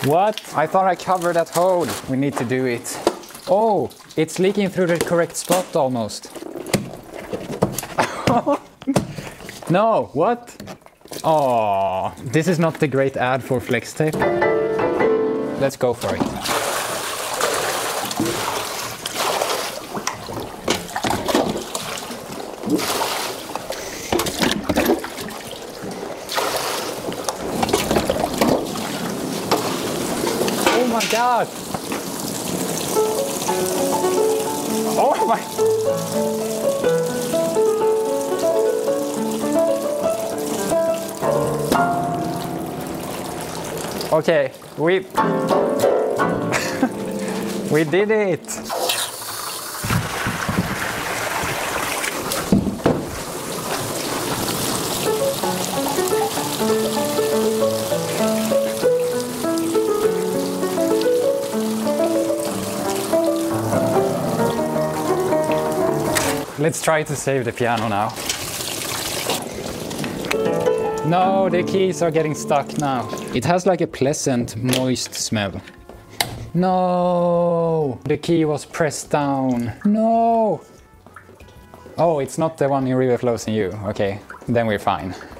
What? I thought I covered that hole. We need to do it. Oh, it's leaking through the correct spot almost. No, what? Oh, this is not the great ad for flex tape. Let's go for it. Oh my god! Oh my... Okay, we did it! Let's try to save the piano now. No, the keys are getting stuck now. It has like a pleasant, moist smell. No, the key was pressed down. No. Oh, it's not the one in River Flows in You. Okay, then we're fine.